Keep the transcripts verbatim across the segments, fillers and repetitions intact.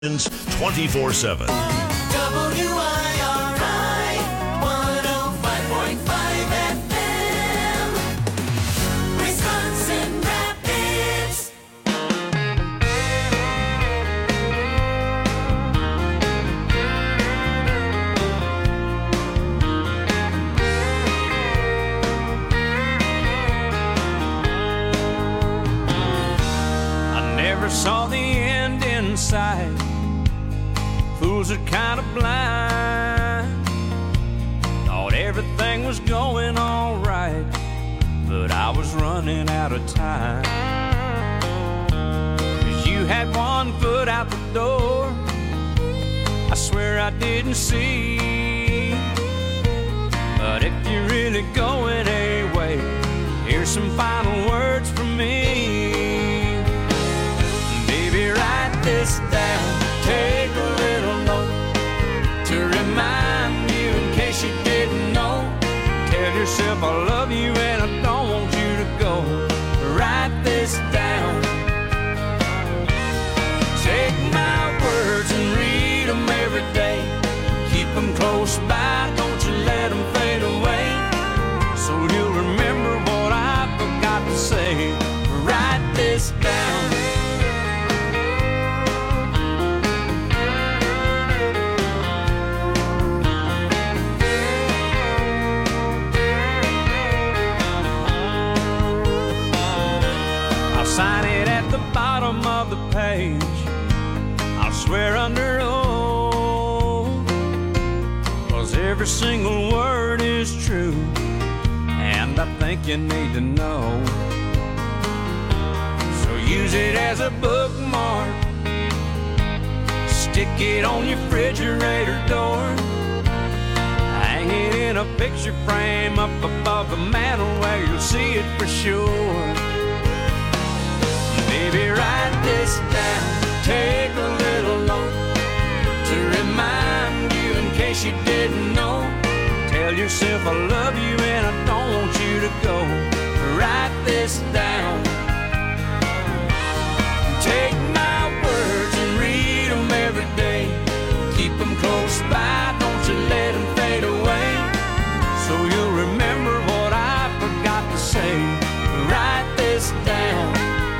twenty-four seven. W I R I one oh five point five F M, Wisconsin Rapids. I never saw the end in sight. Fools are kind of blind. Thought everything was going all right, but I was running out of time. 'Cause you had one foot out the door, I swear I didn't see. But if you're really going away, here's some final words from me. Baby, write this down. Take a little note to remind you in case you didn't know. Tell yourself I love you and I don't want you to go. Write this down. Take my words and read them every day. Keep them close by, don't you let them fade away. So you'll remember what I forgot to say. Write this down. Sign it at the bottom of the page. I'll swear under oath, 'cause every single word is true, and I think you need to know. So use it as a bookmark, stick it on your refrigerator door, hang it in a picture frame up above the mantle where you'll see it for sure. Baby, write this down. Take a little note to remind you in case you didn't know. Tell yourself I love you and I don't want you to go. Write this down. Take my words and read them every day. Keep them close by, don't you let them fade away. So you'll remember what I forgot to say. Write this down.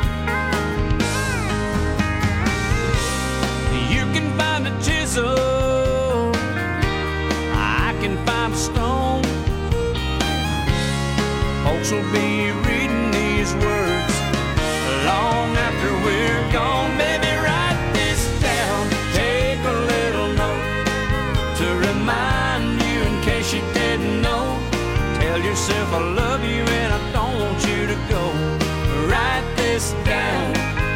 Find a chisel, I can find a stone. Folks will be reading these words long after we're gone. Baby, write this down. Take a little note to remind you in case you didn't know. Tell yourself I love you and I don't want you to go. Write this down.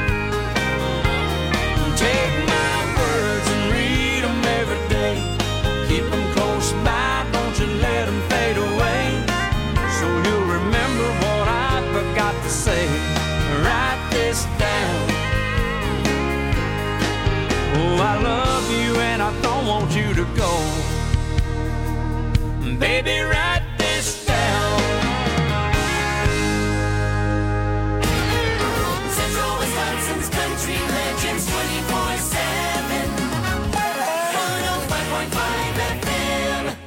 Take my words and read them every day. Keep them close by, don't you let them fade away. So you'll remember what I forgot to say. Write this down. Oh, I love you and I don't want you to go. Baby, write this down. Central Wisconsin's Country Legends twenty-four seven, one oh five point five F M.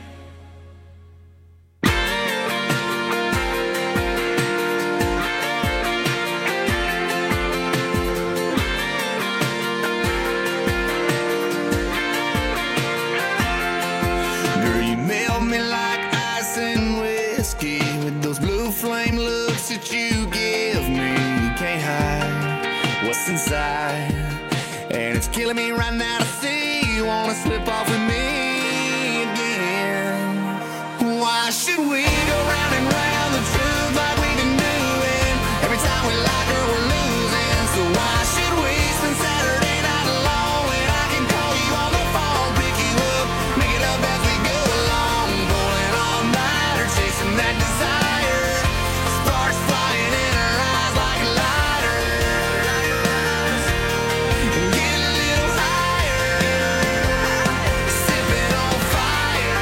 Girl, you melt me like ice and whiskey with those blue flame looks that you give me. You can't hide what's inside, and it's killing me right now to see you wanna slip off with me again. Why should we go round and round the truth like we've been doing? Every time we like her, we're losing. So why should we spend Saturday night alone when I can call you on the phone, pick you up, make it up as we go along, pulling all nighter, chasing that desire, sparks flying in her eyes like lighters, and get a little higher, sipping on fire.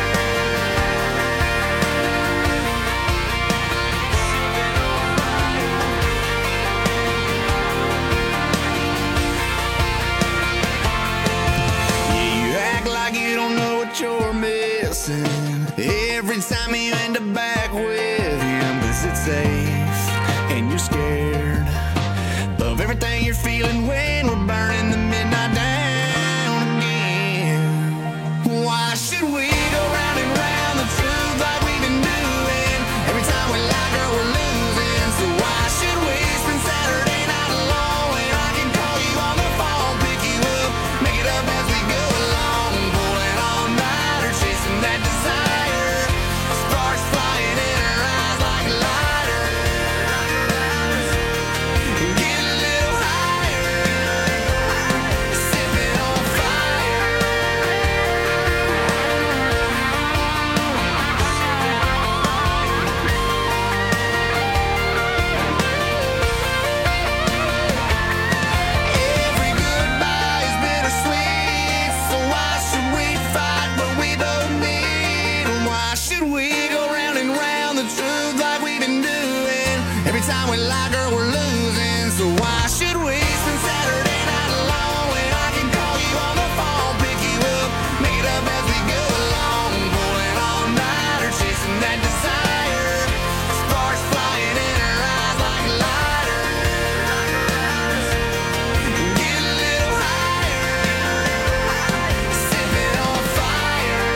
listen every time you end up back with him, 'cause it's safe and you're scared of everything you're feeling when we're burning the midnight down again. Why should we go round and round the truth like we've been doing? Every time we lie, girl, we're losing. So why should we spend Saturday night alone when I can call you on the phone, pick you up, make it up as we go along, pulling all nighter, chasing that desire, sparks flying in her eyes like lighters. Get a little higher, sipping on fire. Every goodbye is bittersweet, so why should we fight what we both need? Why should we go round and round the truth like we've been doing? Every time we lie, girl, we're losing. So why should we spend Saturday night alone when I can call you on the phone, pick you up, make it up as we go along, pulling all nighter, chasing that desire, sparks flying in her eyes like lighters. Get a little higher, sipping on fire.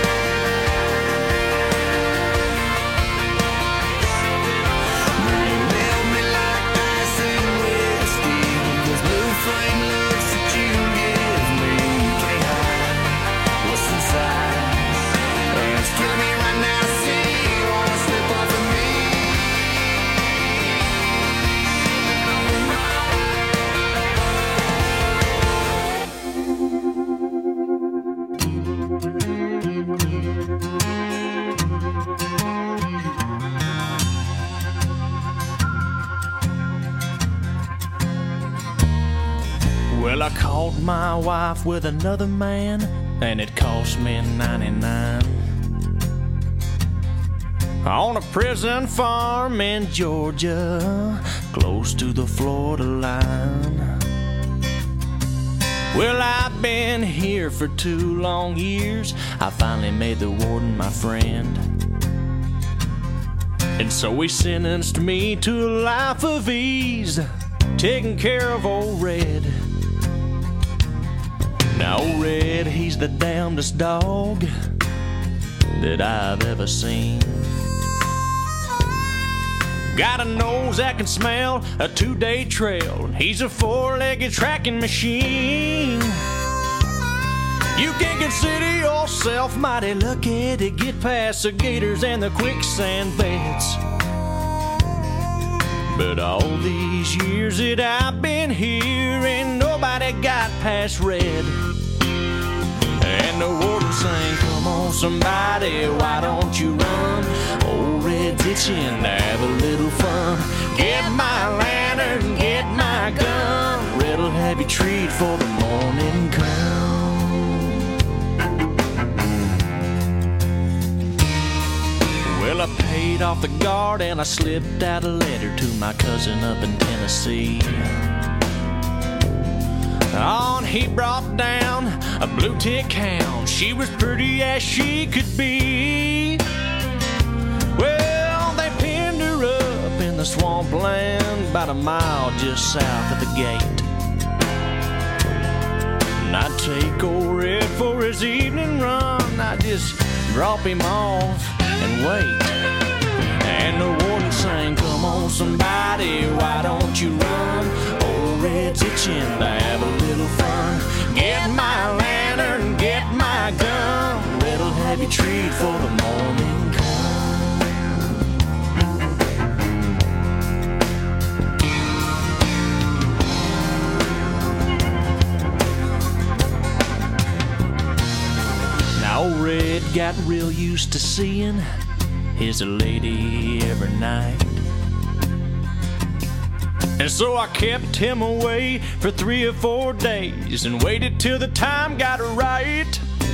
You melt me like ice and whiskey. Those blue flame looks that you give me, you can't hide what's inside. And it's killing me right now to see you wanna slip off of me. Well, I caught my wife with another man, and it cost me ninety-nine. On a prison farm in Georgia, close to the Florida line. Well, I've been here for two long years. I finally made the warden my friend. And so he sentenced me to a life of ease, taking care of old Red. Now, old Red, he's the damnedest dog that I've ever seen. Got a nose that can smell a two-day trail. He's a four-legged tracking machine. You can consider yourself mighty lucky to get past the gators and the quicksand beds. But all these years that I've been here, ain't nobody got past Red. And the warden sang, "Come on, somebody, why don't you run? Old Red's itching to have a little fun. Get my lantern, get my gun. Red'll have you treat for the morning come." Well, I paid off the guard and I slipped out a letter to my cousin up in Tennessee. On, he brought down a blue tick hound. She was pretty as she could be. Well, they pinned her up in the swampland about a mile just south of the gate. And I'd take old Red for his evening run. I'd just drop him off and wait. And the warden sang, "Come on, somebody, why don't you run? Old Red's itching to have a little fun. Get my lantern, get my gun. Red'll have you treat for the morning come." Now old Red got real used to seeing his lady every night. And so I kept him away for three or four days and waited till the time got right.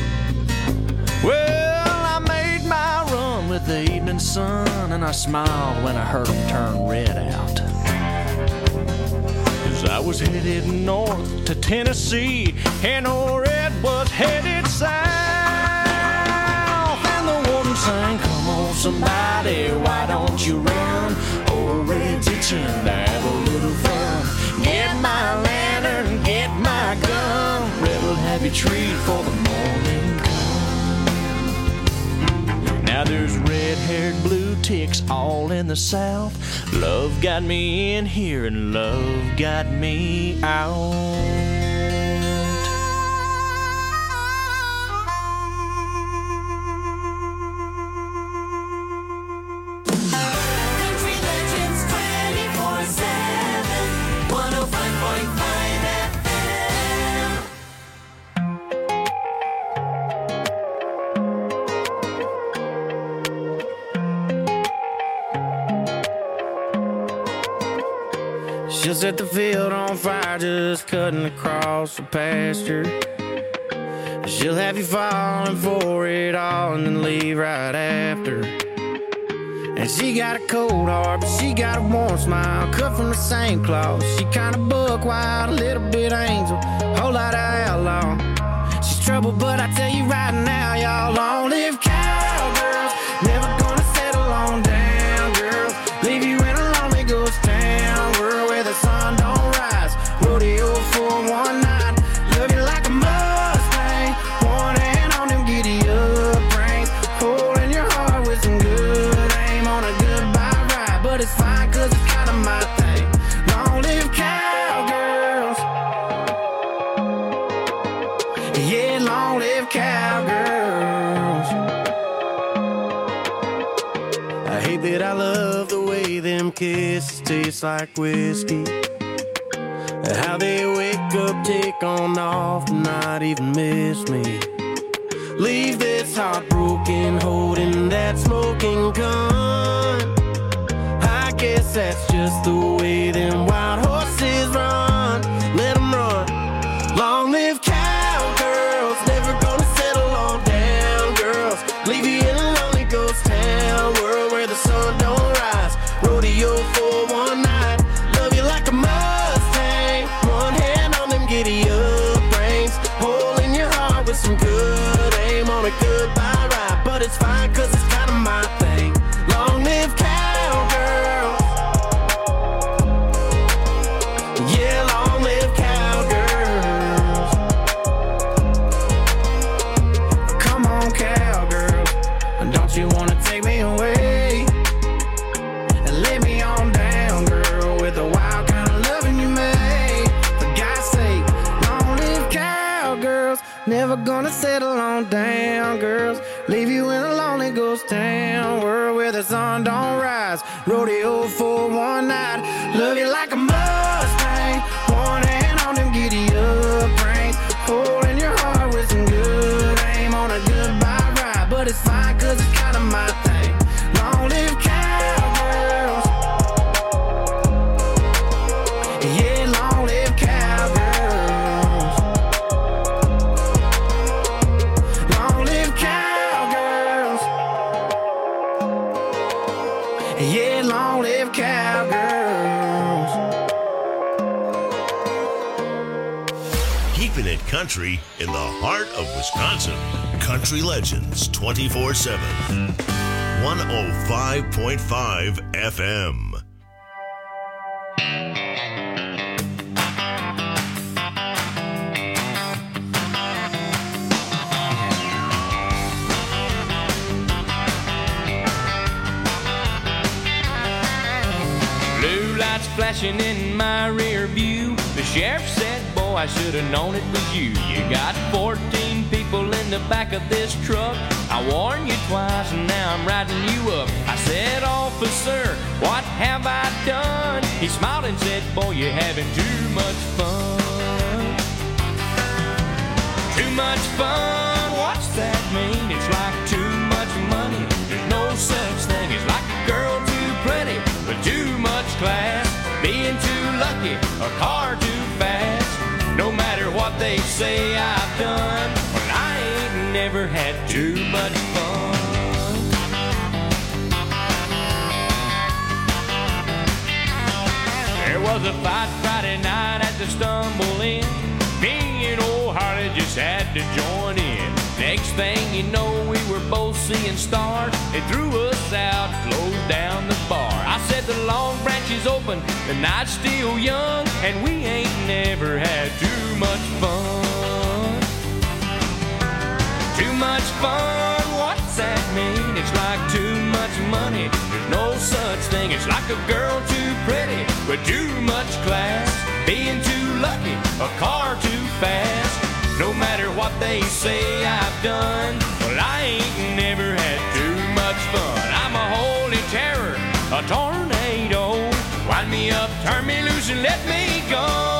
Well, I made my run with the evening sun, and I smiled when I heard him turn Red out. 'Cause I was headed north to Tennessee, and old Red was headed south. And the somebody, why don't you run? Old red ditching to have a little fun. Get my lantern, get my gun. Red'll have you treat for the morning come. Now there's red-haired blue ticks all in the south. Love got me in here and love got me out. She'll set the field on fire just cutting across the pasture. She'll have you falling for it all and then leave right after. And she got a cold heart, but she got a warm smile, cut from the same cloth. She kinda buck wild, a little bit angel, whole lot of outlaw. She's trouble, but I tell you right now, y'all, long live cowgirls. Never gonna settle on down, girls. Leave you in a lonely ghost town, world where the sun don't rise. Rodeo for one night, love you like a Mustang. One hand on them giddy up reins, holding your heart with some good aim on a goodbye ride. But it's fine, cause it's kinda my thing. Long live cowgirls. Yeah, long live cowgirls. I hate that I love the way them kisses taste like whiskey. How they wake up, take on off, and not even miss me. Leave this heart broken, holding that smoking gun. I guess that's just the way them wild horses run. Let them run. Long live cowgirls, never gonna settle on down, girls. Leave you in a lonely ghost town, world where the sun don't rise. Rodeo for one night, love you like a Mustang. One hand on them giddy up reins, holding your heart with some good aim on a goodbye ride. But it's fine, cause it's kinda my thing. Long live cowgirls. Yeah, long live cowgirls. Come on, cowgirls, don't you wanna take me away and lay me on down, girl, with the wild kind of loving you made. For God's sake, long live cowgirls. Never gonna settle on down, girls. Leave you in a lonely ghost town, world where the sun don't rise. Rodeo for one night, love you like a Mustang. One hand on them giddy up reins, holding your heart with some good aim on a goodbye ride. But it's fine, cause it's kinda my thing. Long live cowgirls. Yeah, long live cowgirls. Long live cowgirls. Yeah, long live cowgirls. Keeping it country in the heart of Wisconsin. Country Legends twenty-four seven. one oh five point five F M. Blue lights flashing in my rear view. The sheriff said, boy, I should have known it was you. You got fourteen people in the back of this truck. I warned you twice and now I'm riding you up. I said, officer, what have I done? He smiled and said, boy, you're having too much fun. Too much fun, what's that mean? It's like too much money. There's no such thing as like a girl too pretty with too much class, being too lucky, a car too fast. No matter what they say I've done, well, I ain't never had too much fun. There was a fight Friday night at the Stumble Inn. Me and old Harley just had to join in. Next thing you know, we were both seeing stars. They threw us out, closed down the bar. I said the long branch is open, the night's still young, and we ain't never had too much fun. Too much fun, what's that mean? It's like too much money, there's no such thing. It's like a girl too pretty with too much class, being too lucky, a car too fast. No matter what they say I've done, well, I ain't never had too much fun. I'm a holy terror, a tornado. Wind me up, turn me loose, and let me go.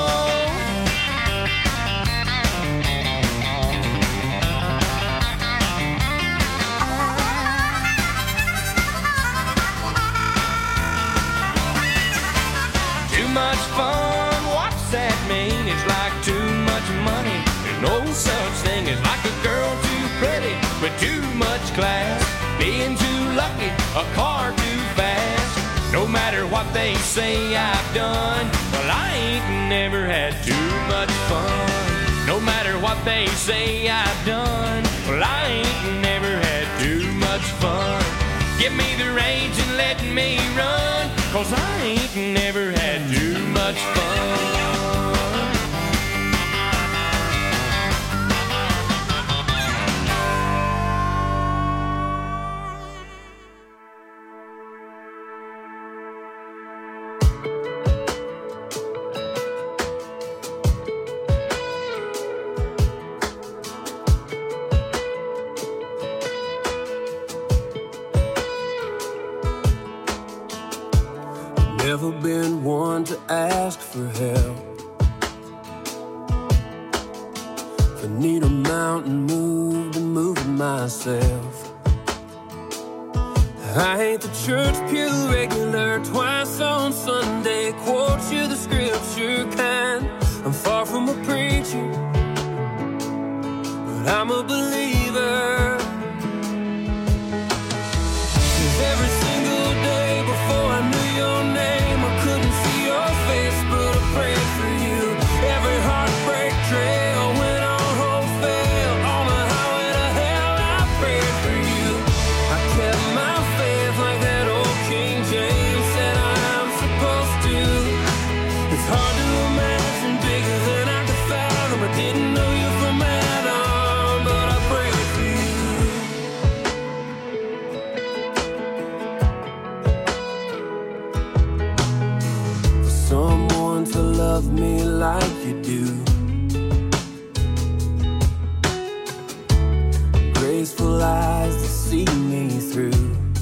Too much fun, what's that mean? It's like too much money, there's no such thing as like a girl too pretty with too much class, being too lucky, a car too fast. No matter what they say I've done, well, I ain't never had too much fun. No matter what they say I've done, well, I ain't never had too much fun. Give me the reins and let me run, 'cause I ain't never had too much fun. Never been one to ask for help. If I need a mountain moved, I'm moving myself. I ain't the church pew regular, twice on Sunday, quote you the scripture kind. I'm far from a preacher, but I'm a believer. 'Cause every single day before I knew your name, I couldn't see your face, but I prayed for you. Every heartbreak trail went on hope fail. On the highway to hell, I prayed for you. I kept my faith like that old King James said I'm supposed to. It's hard to imagine bigger than I could fathom. I didn't know you from Adam, but I prayed for you. Someone to love me like you do, graceful eyes to see me through,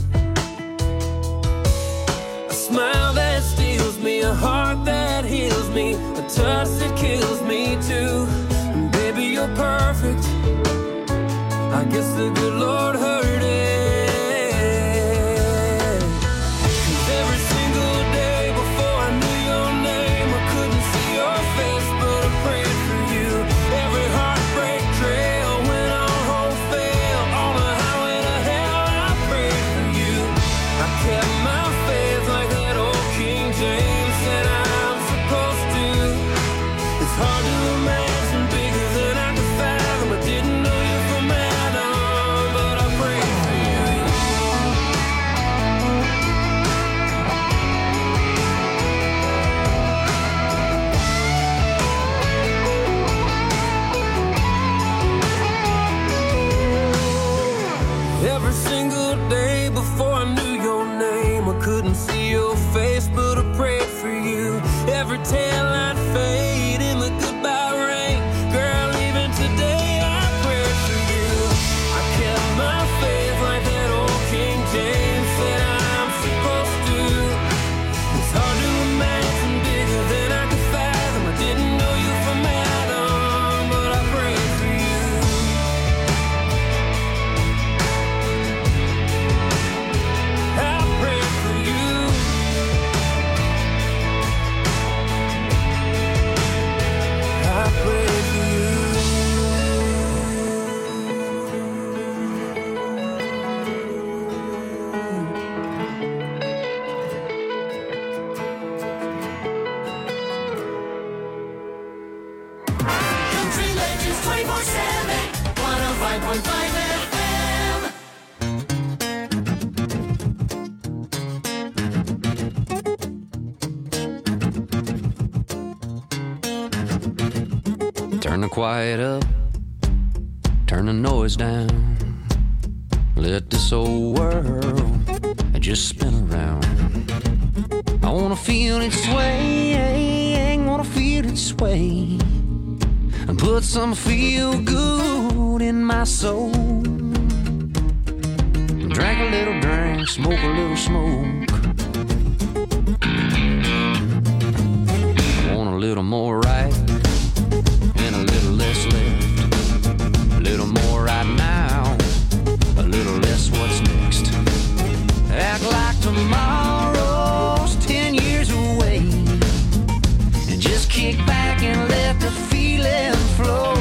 a smile that steals me, a heart that heals me, a touch that kills me too. And baby, you're perfect, I guess the good Lord heard it. Every single day before I knew your name, I couldn't see your face, but I prayed for you. Every heartbreak trail went on hope fail. On the highway to hell, I prayed for you. I kept my faith like that old King James said I'm supposed to. It's hard to imagine bigger than I could fathom. I didn't know you from Adam, but I prayed for you. quiet up, turn the noise down, let this old world just spin around. I wanna feel it sway, wanna feel it sway, and put some feel good in my soul. Drink a little drink, smoke a little smoke. I want a little more right and a little less left. A little more right now, a little less what's next. Act like tomorrow's ten years away, and just kick back and let the feeling flow.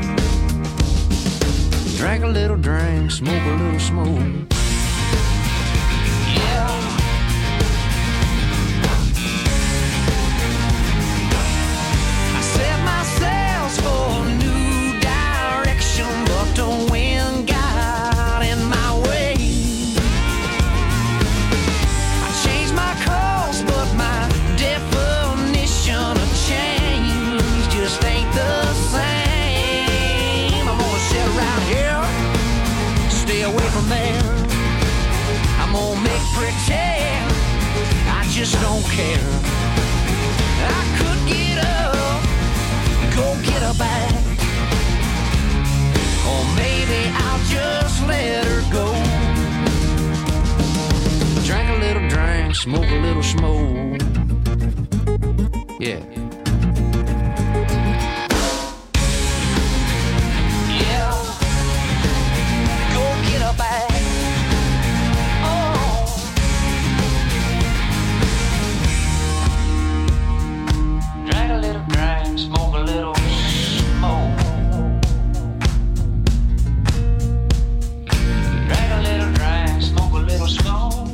Drink a little drink, smoke a little smoke. Yeah. I set my sails for a new direction, but the wind got in my way. I changed my course, but my definition of change just ain't the same. I'm gonna sit around here, stay away from there. I'm gonna make pretend I just don't care. I could get up, go get her back, or maybe I'll just let her go. Drink a little drink, smoke a little smoke. Yeah. Yeah. Go get her back. Drink a little drink, smoke a little smoke. Drink a little drink, smoke a little smoke.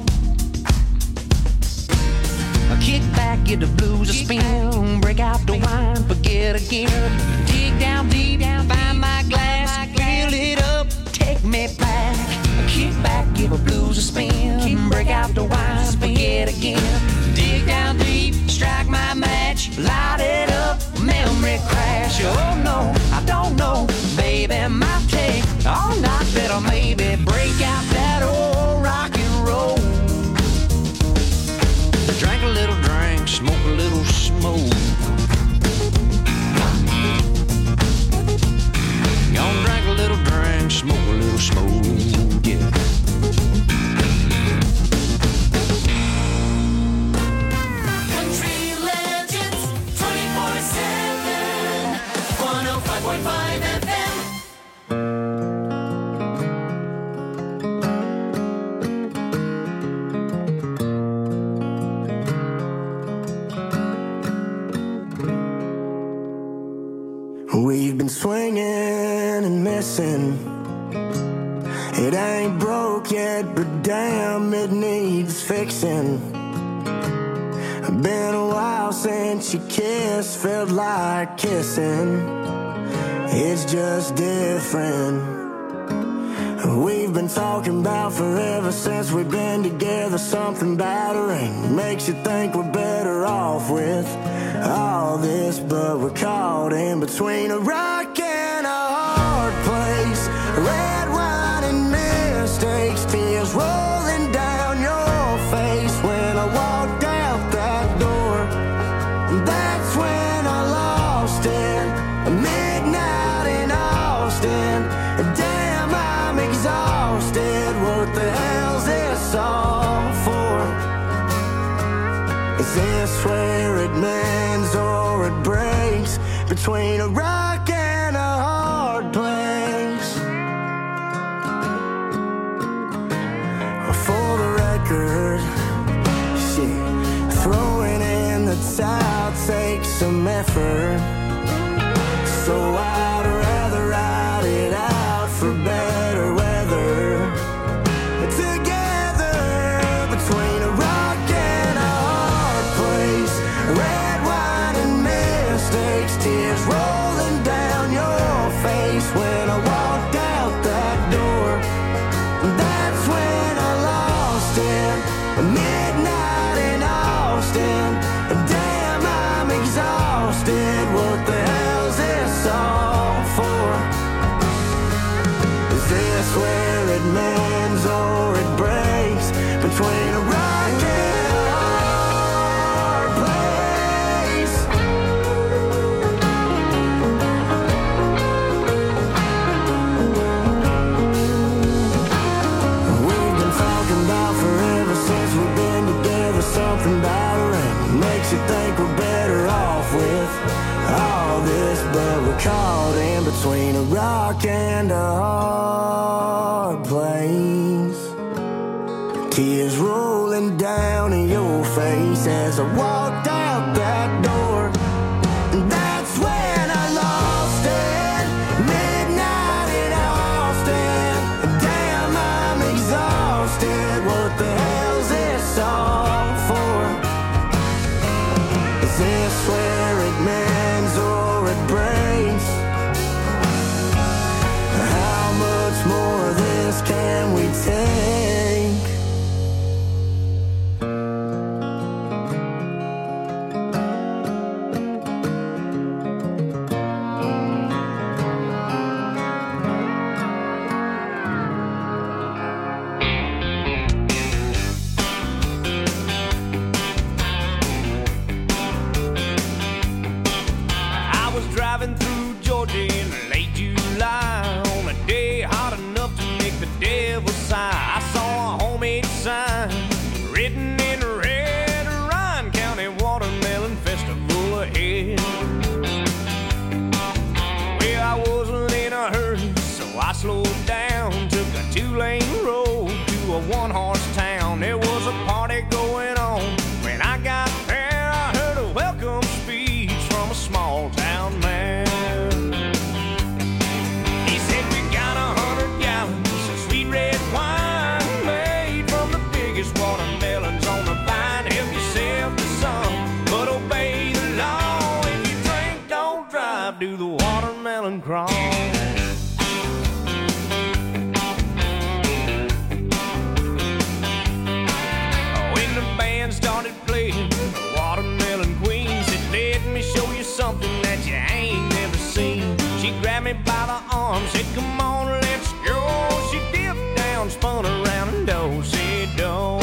I kick back, get the blues a spin, break out the wine, forget again. Dig down deep, find my glass, fill it up, take me back. I kick back, give the blues a spin, break out the wine, forget again. Dig down deep, strike my match, light it up, memory crash. Oh no, I don't know, baby, might take all night, better maybe break out that old rock and roll. Drink a little drink, smoke a little smoke. Gonna drink a little drink, smoke a little smoke, yeah. Country Legends twenty-four seven, one oh five point five F M. We've been swinging and missing. It ain't broke yet, but damn, it needs fixing. Been a while since you kissed, felt like kissing. It's just different. We've been talking about forever since we've been together. Something battering makes you think we're better off with all this, but we're caught in between a rock and a hard place. Red wine and mistakes, tears rolling down your face. When I walked out that door, that's when I lost it. Midnight in Austin, damn, I'm exhausted. What the hell's this all for? Is this where it mends or it breaks? Between a rock and a hard place. For the record, shit, throwing in the towel takes some effort. So I'd rather ride it out for better weather. Together, between a rock and a hard place. Red wine and mistakes, tears rolling down your face. When I walked out that door, that's when I lost it. Midnight in Austin, damn, I'm exhausted. What hard place. Tears rolling down in your face as I walked out that door. And that's when I lost it. Midnight in Austin. Damn, I'm exhausted. What the hell's this all for? Is this where it mends or it breaks? How much more of this can we take? I was driving through Georgia in late July on a day hot enough to make the devil sigh. I saw a homemade sign written in red, Ryan County Watermelon Festival ahead. Well, I wasn't in a hurry, so I slowed down, took a two-lane road to a one-horse town. There was a party going on. When I got there, I heard a welcome speech from a small-town man. He said, we got a hundred gallons of sweet red wine made from the biggest watermelons on the vine. Help yourself to some, but obey the law. If you drink, don't drive, do the watermelon crawl. When the band started playing, the Watermelon Queen said, let me show you something that you ain't never seen. She grabbed me by the arm, said, come on, let's go. She dipped down, spun around, and do-si-do.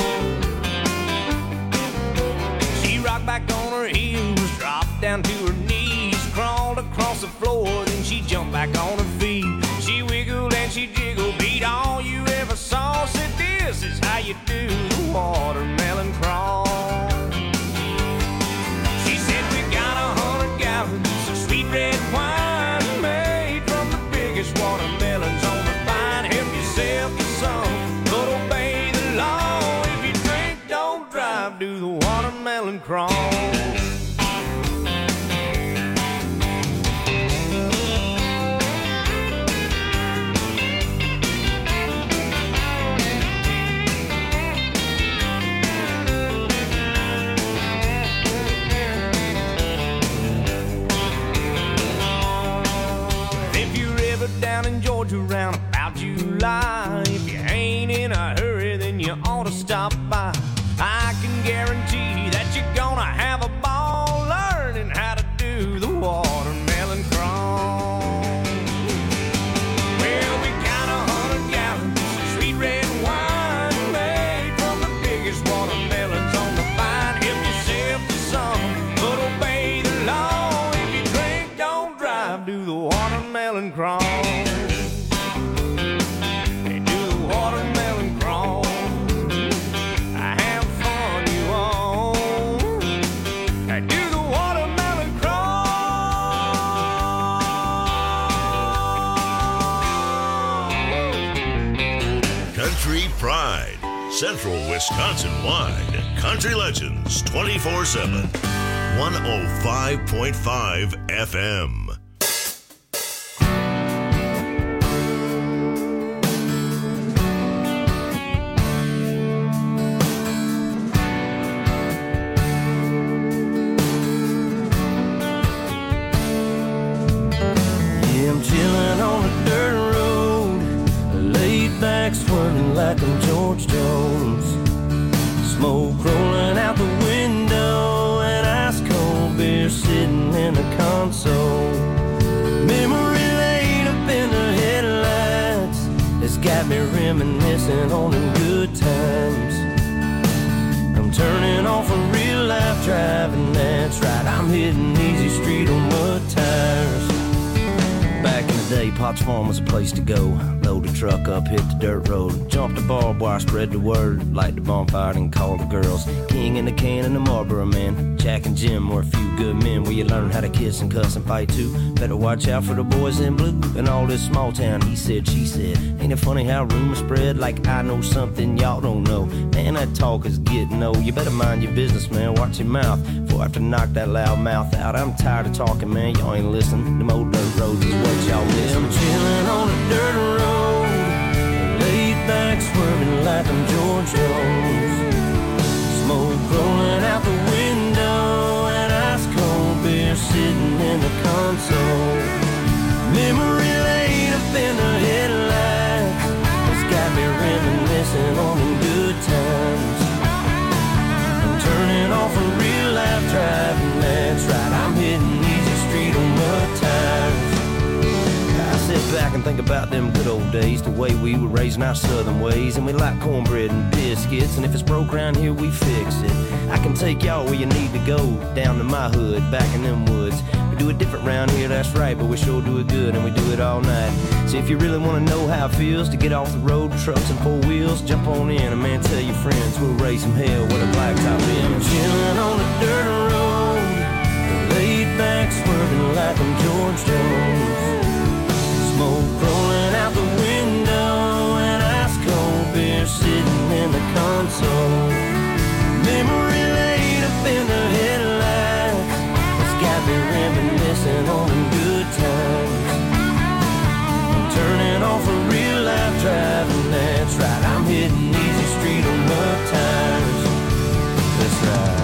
She rocked back on her heels, dropped down to her knees, crawled across the floor, then she jumped back on her feet. She wiggled and she jiggled, beat all you ever saw. Said, this is how you do the watermelon crawl. She said, we got a hundred gallons of sweet red wine made from the biggest watermelons on the vine. Help yourself to some, but obey the law. If you drink, don't drive, do the watermelon crawl. If you're ever down in Georgia around about July, if you ain't in a hurry, then you ought to stop by. I can guarantee that you're gonna have a ball learning how to do the watermelon crawl. Well, we got a hundred gallons of sweet red wine made from the biggest watermelons on the vine. Help yourself to some, but obey the law. If you drink, don't drive, do the watermelon crawl. Hey, do the watermelon crawl. Have fun, you all. Hey, do the watermelon crawl. Country Pride, Central Wisconsin wide. Country Legends twenty-four seven. one oh five point five F M. Yeah, I'm chilling on a dirt road, laid back swerving like I'm George Jones. Smoke rolling out the window and ice cold beer sitting in the console. Memory lane up in the headlights has got me reminiscing on the good times. I'm turning off a real life driving, that's right, I'm hitting easy street on mud tires. Back in the day, Potts Farm was a place to go. Load the truck up, hit the dirt road. Jump the barbed wire, spread the word. Light the bonfire and call the girls. King in the can and the Marlboro man. Jack and Jim were a few good men where you learn how to kiss and cuss and fight too. Better watch out for the boys in blue. And all this small town, he said, she said. Ain't it funny how rumors spread like I know something y'all don't know? Man, that talk is getting old. You better mind your business, man. Watch your mouth before I have to knock that loud mouth out. I'm tired of talking, man. Y'all ain't listening. Them old dirt roads is what y'all miss. I'm chilling on a dirt road, laid back, swerving like I'm George Jones. Smoke rolling out the window, and ice cold beer sitting in the console. Memory laid up in the headlights, it's got me reminiscing on the good times. I'm turning off a real life driving, that's right, I'm hitting easy street on mud tires. Sit back and think about them good old days, the way we were raised in our southern ways. And we like cornbread and biscuits, and if it's broke around here, we fix it. I can take y'all where you need to go, down to my hood, back in them woods. We do it different round here, that's right, but we sure do it good, and we do it all night. So if you really want to know how it feels to get off the road, trucks and four wheels, jump on in, and man, tell your friends we'll raise some hell with a blacktop in. I'm chilling on a dirt road, laid back, swerving like I'm George Jones. Smoke rolling out the window, and ice cold beer sitting in the console. Memory laid up in the headlights, it's got me reminiscing on the good times. I'm turning off a real life driving, that's right, I'm hitting easy street on mud tires. That's right.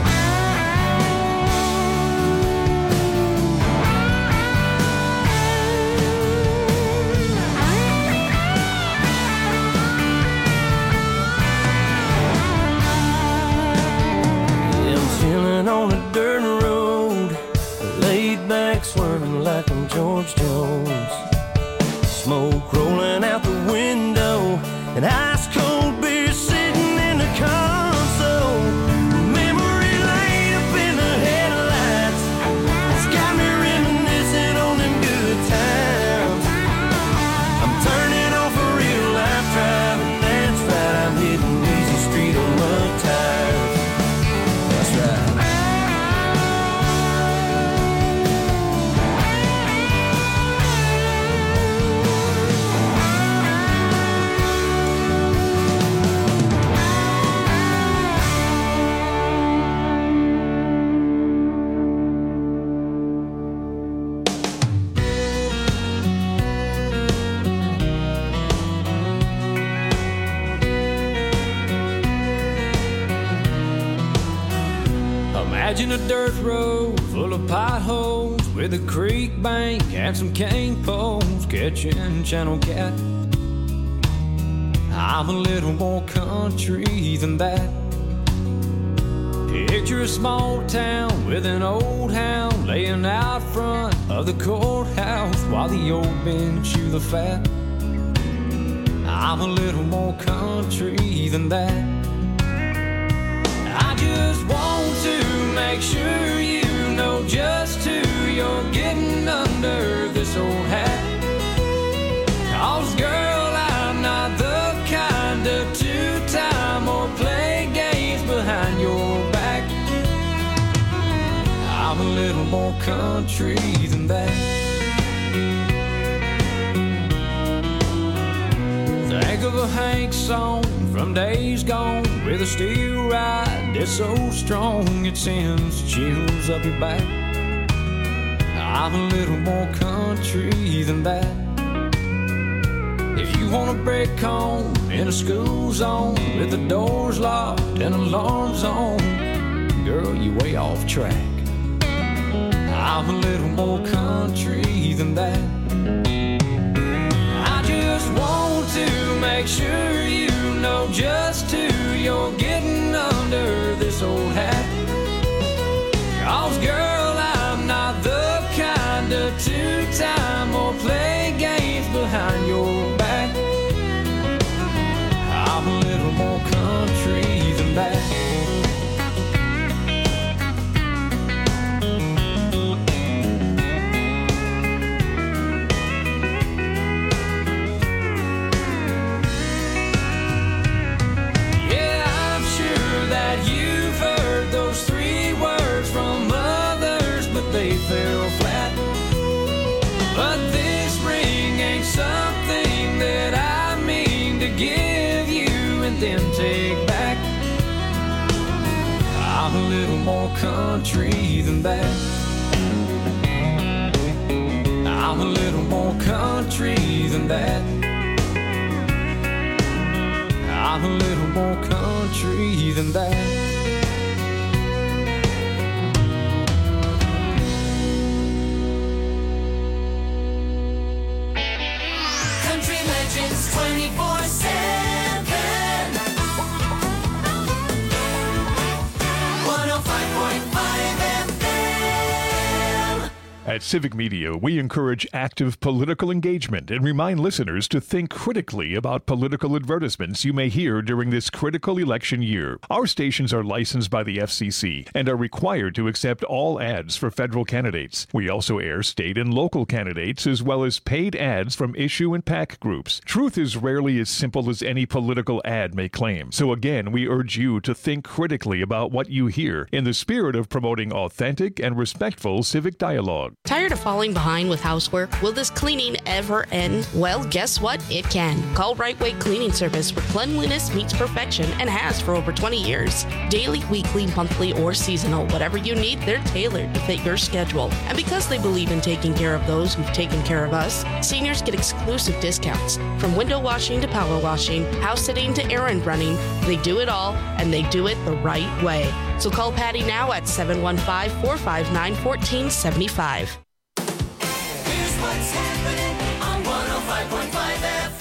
On a dirt road, laid back, swerving like I'm George Jones. Smoke rolling out the window, and ice cold beer sitting in the console. Memory laid up in the headlights, it's got me reminiscing on them good times. I'm turning off a real life driving, that's right, I'm hitting easy street on mud tires. That's right. Imagine a dirt road full of potholes with a creek bank and some cane poles catching channel cat. I'm a little more country than that. Picture a small town with an old hound laying out front of the courthouse while the old men chew the fat. I'm a little more country than that. I just want to make sure you know just who you're getting under this old hat. 'Cause girl, I'm not the kind of two-time or play games behind your back. I'm a little more country than that. Think of a Hank song from days gone with a steel ride that's so strong it sends chills up your back. I'm a little more country than that. If you wanna break home in a school zone with the doors locked and alarms on, girl, you way off track. I'm a little more country than that. I just want to make sure you know just who you're getting under this old hat. 'Cause girl, I'm not the kind of two-time or play games behind your back. I'm a little more country than that. fell flat. But this ring ain't something that I mean to give you and then take back. I'm a little more country than that. I'm a little more country than that. I'm a little more country than that. twenty-four seven one oh five point five F M. At Civic Media, we encourage active political engagement and remind listeners to think critically about political advertisements you may hear during this critical election year. Our stations are licensed by the F C C and are required to accept all ads for federal candidates. We also air state and local candidates as well as paid ads from issue and PAC groups. Truth is rarely as simple as any political ad may claim. So again, we urge you to think critically about what you hear in the spirit of promoting authentic and respectful civic dialogue. Tired of falling behind with housework? Will this cleaning ever end? Well, guess what? It can. Call Right Way Cleaning Service, where cleanliness meets perfection and has for over twenty years. Daily, weekly, monthly, or seasonal, whatever you need, they're tailored to fit your schedule. And because they believe in taking care of those who've taken care of us, seniors get exclusive discounts. From window washing to power washing, house sitting to errand running, they do it all, and they do it the right way. So call Patty now at seven one five, four five nine, one four seven five. Here's what's happening on one oh five point five F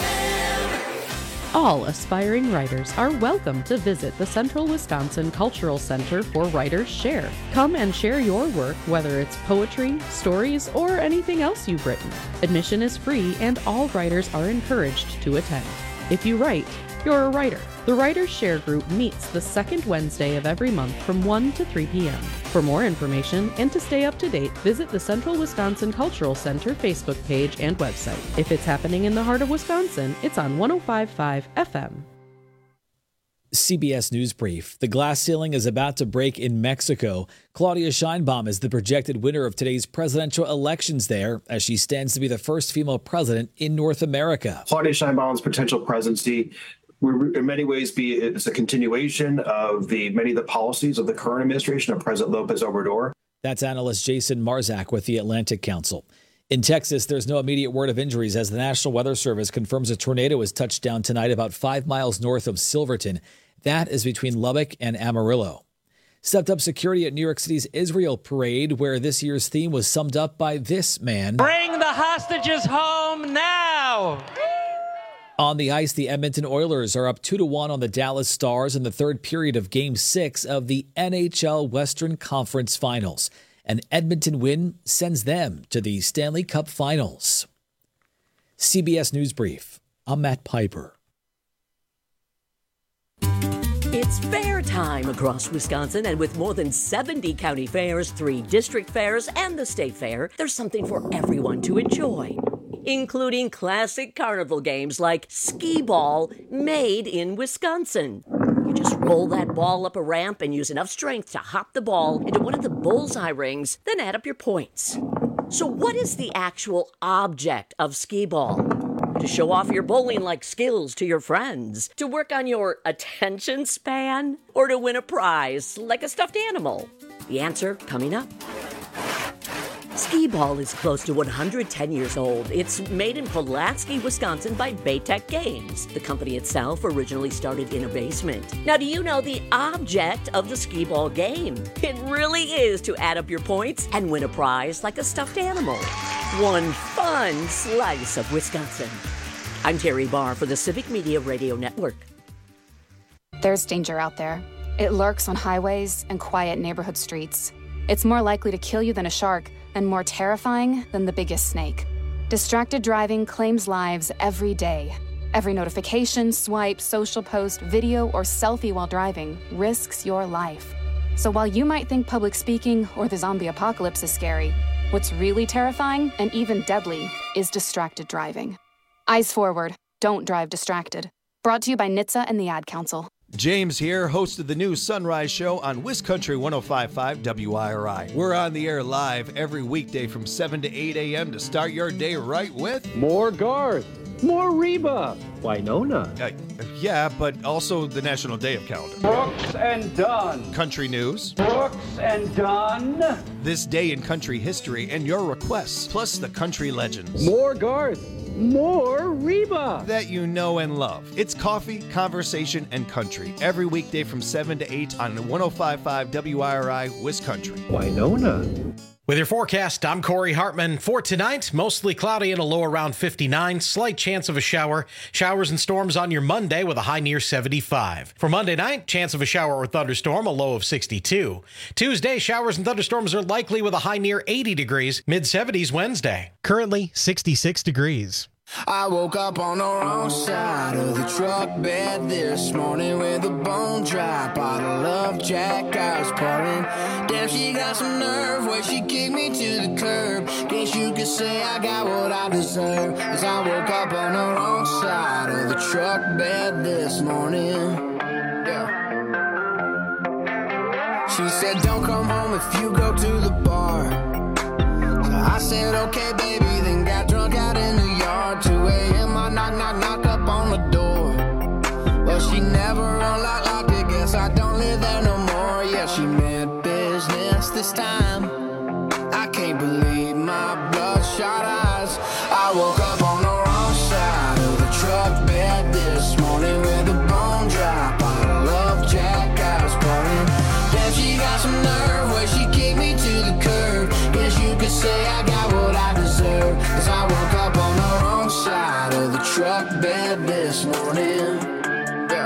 M. All aspiring writers are welcome to visit the Central Wisconsin Cultural Center for Writers Share. Come and share your work, whether it's poetry, stories, or anything else you've written. Admission is free and all writers are encouraged to attend. If you write, you're a writer. The Writers Share Group meets the second Wednesday of every month from one to three p.m. For more information and to stay up to date, visit the Central Wisconsin Cultural Center Facebook page and website. If it's happening in the heart of Wisconsin, it's on one oh five point five F M. C B S News Brief. The glass ceiling is about to break in Mexico. Claudia Sheinbaum is the projected winner of today's presidential elections there, as she stands to be the first female president in North America. Claudia Sheinbaum's potential presidency will in many ways be it's a continuation of the many of the policies of the current administration of President Lopez Obrador. That's analyst Jason Marzak with the Atlantic Council. In Texas, there's no immediate word of injuries as the National Weather Service confirms a tornado has touched down tonight about five miles north of Silverton. That is between Lubbock and Amarillo. Stepped up security at New York City's Israel Parade, where this year's theme was summed up by this man. Bring the hostages home now! On the ice, the Edmonton Oilers are up two to one on the Dallas Stars in the third period of Game six of the N H L Western Conference Finals. An Edmonton win sends them to the Stanley Cup Finals. C B S News Brief. I'm Matt Piper. It's fair time across Wisconsin, and with more than seventy county fairs, three district fairs, and the state fair, there's something for everyone to enjoy, including classic carnival games like skee-ball, made in Wisconsin. You just roll that ball up a ramp and use enough strength to hop the ball into one of the bullseye rings, then add up your points. So what is the actual object of skee-ball? To show off your bowling-like skills to your friends? To work on your attention span? Or to win a prize like a stuffed animal? The answer coming up. Skee-ball is close to one hundred ten years old. It's made in Pulaski, Wisconsin by Baytech Games. The company itself originally started in a basement. Now, do you know the object of the skee-ball game? It really is to add up your points and win a prize like a stuffed animal. One fun slice of Wisconsin. I'm Terry Barr for the Civic Media Radio Network. There's danger out there. It lurks on highways and quiet neighborhood streets. It's more likely to kill you than a shark, and more terrifying than the biggest snake. Distracted driving claims lives every day. Every notification, swipe, social post, video, or selfie while driving risks your life. So while you might think public speaking or the zombie apocalypse is scary, what's really terrifying and even deadly is distracted driving. Eyes forward, don't drive distracted. Brought to you by N H T S A and the Ad Council. James here, host of the new Sunrise Show on WisCountry one oh five point five W I R I. We're on the air live every weekday from seven to eight a.m. to start your day right with... More Garth, more Reba, Winona. Uh, yeah, but also the National Day of Calendar. Brooks and Dunn. Country news. Brooks and Dunn. This day in country history and your requests, plus the country legends. More Garth. More Reba that you know and love. It's coffee, conversation, and country every weekday from seven to eight on one oh five point five W I R I WisCountry. Winona. With your forecast, I'm Corey Hartman. For tonight, mostly cloudy and a low around fifty-nine. Slight chance of a shower. Showers and storms on your Monday with a high near seventy-five. For Monday night, chance of a shower or thunderstorm, a low of sixty-two. Tuesday, showers and thunderstorms are likely with a high near eighty degrees. mid seventies Wednesday. Currently sixty-six degrees. I woke up on the wrong side of the truck bed this morning with a bone dry bottle of Jack I was pouring. Damn, she got some nerve where she kicked me to the curb. Guess you could say I got what I deserve, 'cause I woke up on the wrong side of the truck bed this morning. Yeah. She said don't come home if you go to the bar. So I said okay baby, then got drunk out in the yard. two a.m. I knock, knock, knock up on the door. But she never unlocked, locked it. Guess I don't live there no more. Yeah, she meant business this time. I can't believe my bloodshot eyes. I woke up on the wrong side of the truck bed this morning with a bone dry bottle of Jack I was pouring. Damn, she got some nerve where she kicked me to the curb. Guess you could say I got what I deserve, 'cause I woke up on the wrong side of the truck bed this morning. Yeah.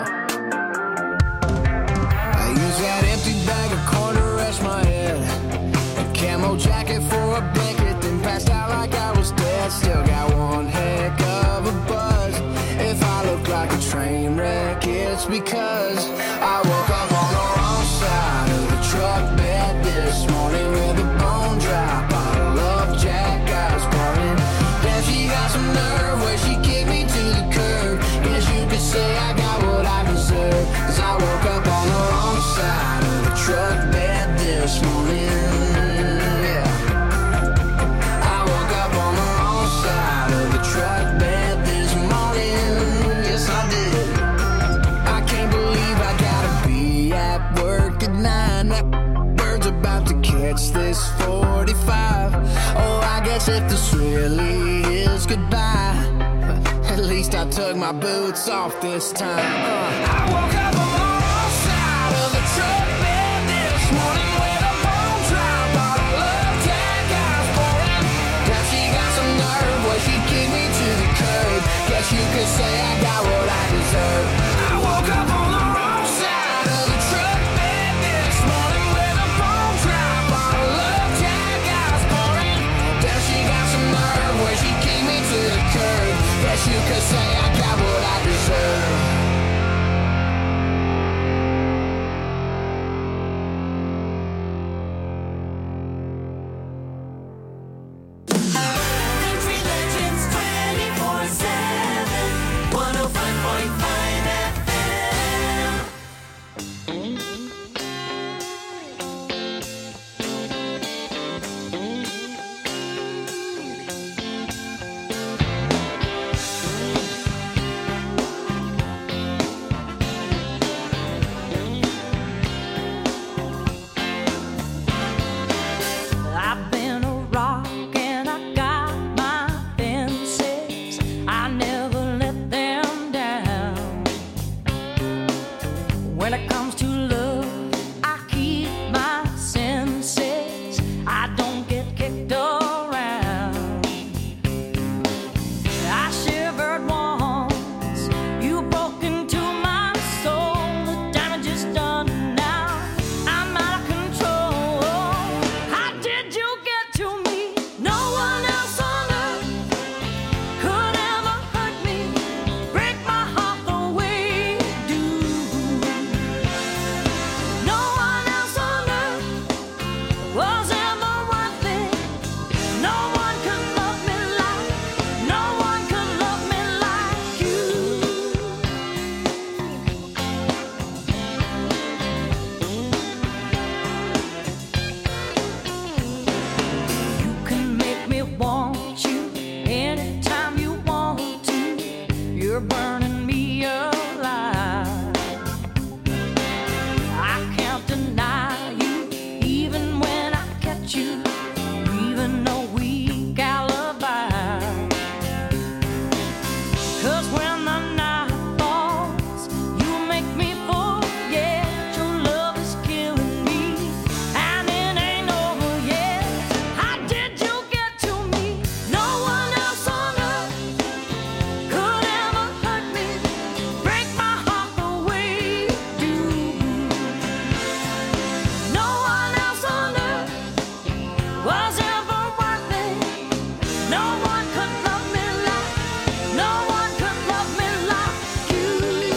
I used that empty bag of corn to rest my head, a camo jacket for a blanket, then passed out like I was dead. Still got one heck of a buzz. If I look like a train wreck, it's because I woke up on the wrong side of the truck bed this morning with a bone dry bottle of Jack I was pouring. Damn, she got some nerve where she kicked me to the curb. Guess you could say I got what I deserve, 'cause I woke up on the wrong side of the truck bed this morning. Yeah. I woke up on the wrong side of the truck bed this morning. Yes, I did. I can't believe I gotta be at work at nine. That bird's about to catch this forty-five. Oh, I guess if this really is goodbye, at least I took my boots off this time. Uh, I woke up on the wrong side of the truck bed this morning with a bone dry bottle of Jack I was pouring. Now she got some nerve where she kicked me to the curb. Guess you could say I got what I deserve. I woke up on the wrong side of the truck bed this morning with a bone dry bottle of Jack I was pouring. Now she got some nerve where she kicked me to the curb. Guess you could say I got what I deserve. Country Legends twenty-four seven, one oh five me alive. I can't deny you, even when I catch you, even a weak alibi. 'Cause when the night falls, you make me forget your love is killing me, and it ain't over yet. How did you get to me? No one else on earth could ever hurt me, break my heart the way you do. No one else on earth was ever worth it. No one could love me like, no one could love me like you.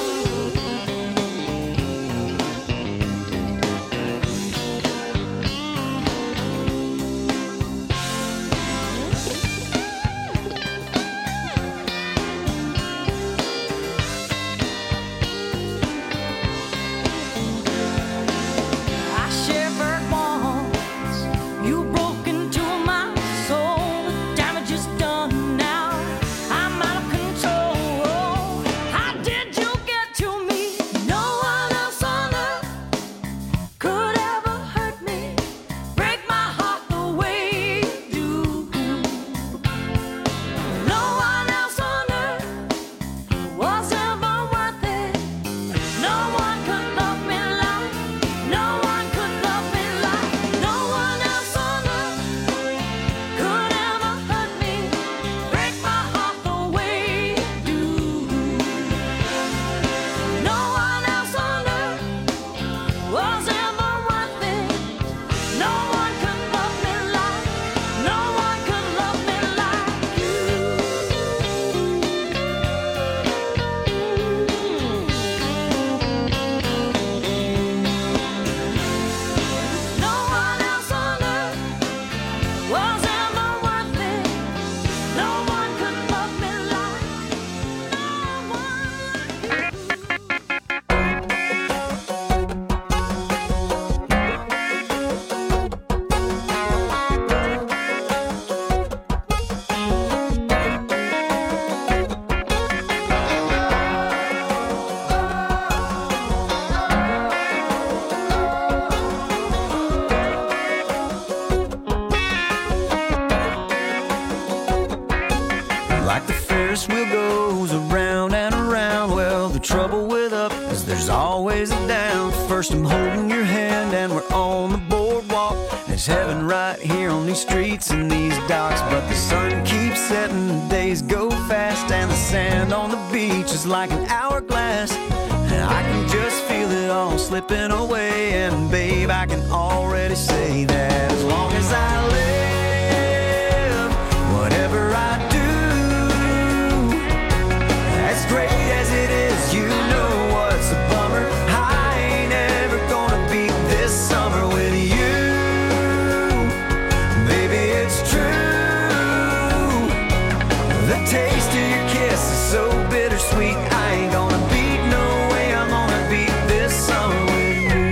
I shivered once, you broke into my soul. The damage is done now, I'm out of control. How did you get to me? No one else on earth could ever hurt me, break my heart the way you do. No one else on earth was ever worth it. No one could love me like, no one could love me like, no one else on earth could ever hurt me, break my heart the way you do. No one else on earth was ever worth it. No one could love me like, no one could love me like you. No one else on earth was ever worth it. No one could love me like, no one like Like the Ferris wheel goes around and around. Well, the trouble with up is there's always a down. First I'm holding your hand and we're on the boardwalk. There's heaven right here on these streets and these docks. But the sun keeps setting, the days go fast, and the sand on the beach is like an hourglass. And I can just feel it all slipping away. And babe, I can already say that as long as I live, whatever I do, as great as it is, you know what's a bummer. I ain't ever gonna beat this summer with you. Baby, it's true. The taste of your kiss is so bittersweet. I ain't gonna beat, no way I'm gonna beat this summer with you.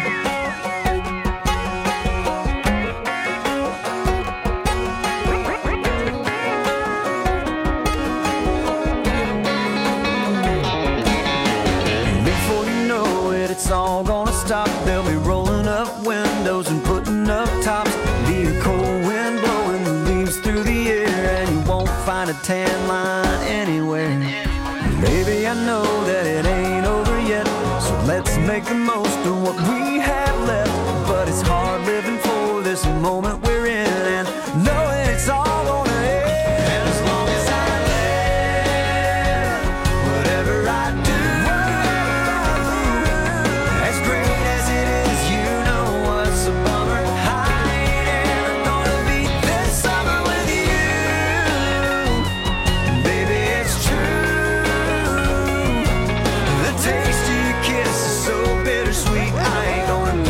Before you know it, it's all gonna stop. They'll be rolling up windows and putting up tops. Be a cold wind blowing the leaves through the air, and you won't find a tan line anywhere. Baby, I know that it ain't over yet, so let's make the most of what we have left. But it's hard living for this moment we're in, and knowing it's all gonna end. And as long as I live, whatever I do, as great as it is, you know what's a bummer. I ain't ever gonna beat this summer with you. Baby, it's true. The taste of your kiss is so bittersweet. I ain't gonna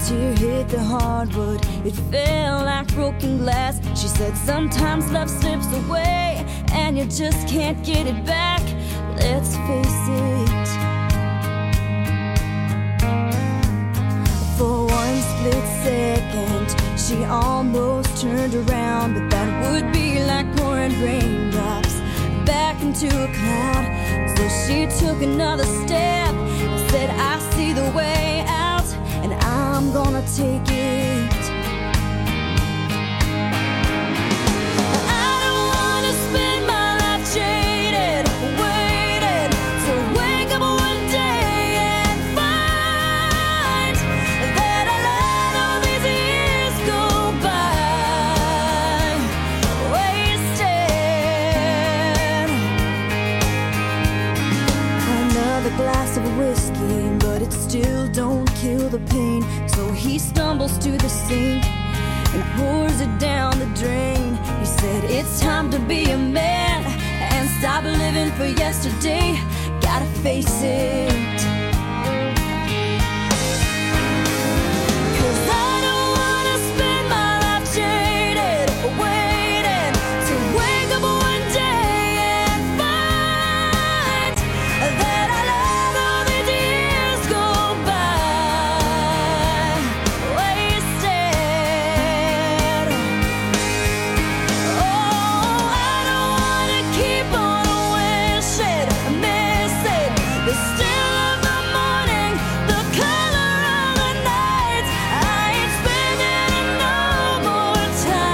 tear hit the hardwood, it fell like broken glass. She said sometimes love slips away and you just can't get it back. Let's face it, for one split second she almost turned around, but that would be like pouring raindrops back into a cloud. So she took another step and said, I see the way out and I'm gonna take it. I don't wanna spend my life jaded, waiting to wake up one day and find that I let all these years go by wasted. Another glass of whiskey, but it still don't kill the pain. So he stumbles to the sink and pours it down the drain. He said, it's time to be a man and stop living for yesterday. Gotta face it. 'Cause I don't wanna spend my life jaded, waiting to wake up one day and find that I let all these years go by wasted. Oh, I don't wanna keep on wishing, missing the still of the morning, the color of the night. I ain't spending no more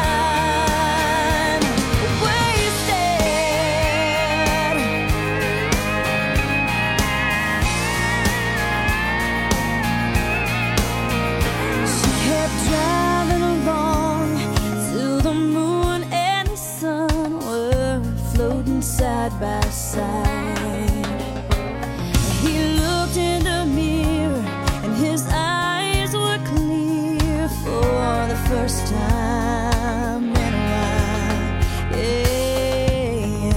time wasted. She kept driving along till the moon and the sun were floating side by side. He looked in the mirror and his eyes were clear for the first time in a while. Yeah.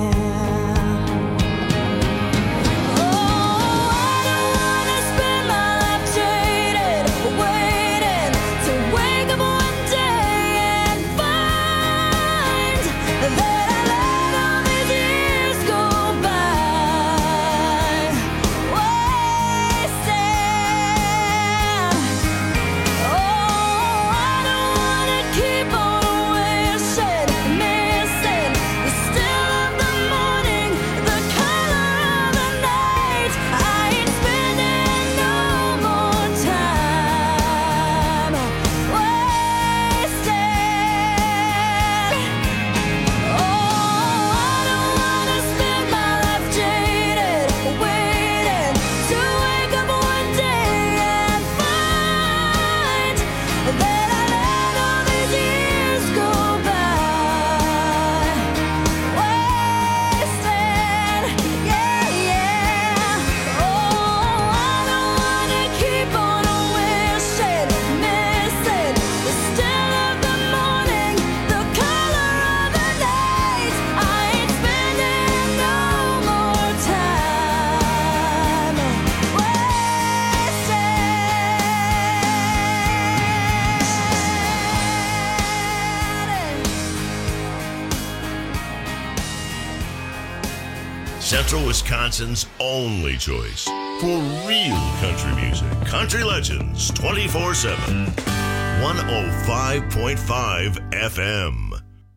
Oh, I don't wanna spend my life jaded, waiting to wake up one day and find that I let all these years go by wasted. Oh, I don't wanna keep on wishing, missing the still of the morning, the color of the night. I ain't spending no more time wasted. Oh, I don't wanna spend my life jaded, waiting to wake up one day and find that I let all these years go by wasted. Yeah, yeah. Oh, I don't wanna keep on wishing, missing the still of the morning, the color of the night. I ain't spending no more time wasted. Central Wisconsin's only choice for real country music. Country Legends twenty-four seven. one oh five point five F M.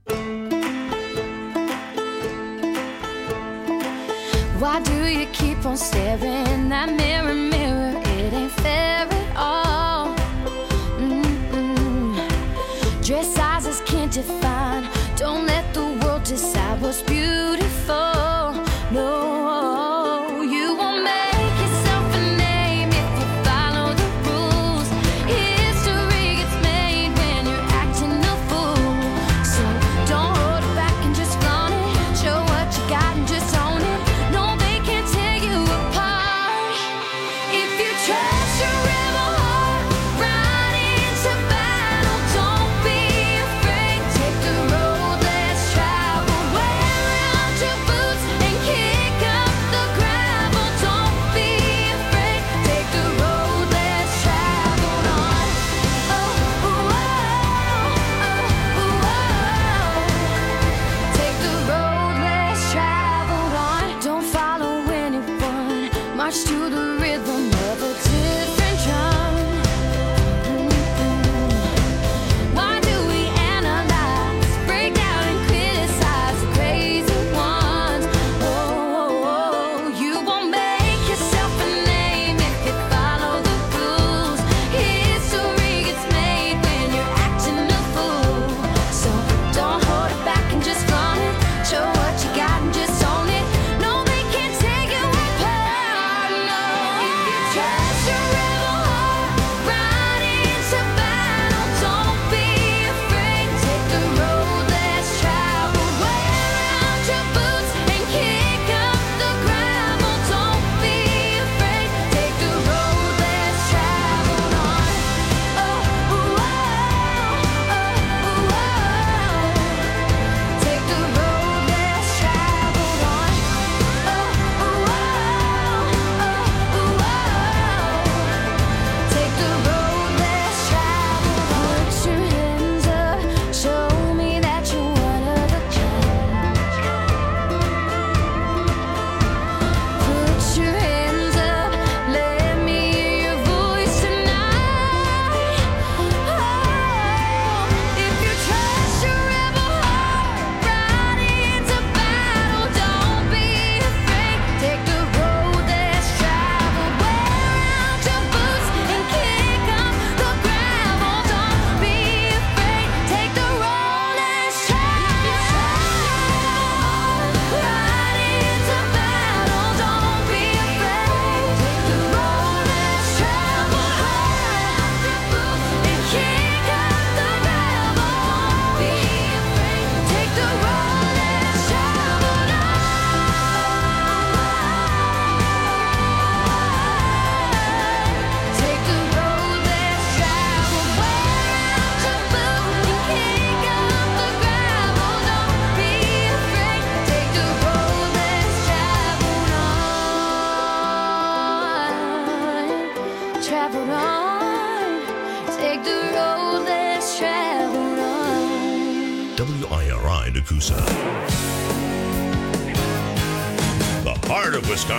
Why do you keep on staring that mirror, mirror? It ain't fair at all. Mm-mm. Dress sizes can't define. Don't let the world decide what's beautiful. No, you won't make yourself a name if you follow the rules. History gets made when you're acting a fool. So don't hold it back and just flaunt it. Show what you got and just own it. No, they can't tear you apart. If you trust your rebel heart, ride into battle. Don't be afraid. Take the road less traveled. Where W I R I Nakusa. The heart of Wisconsin.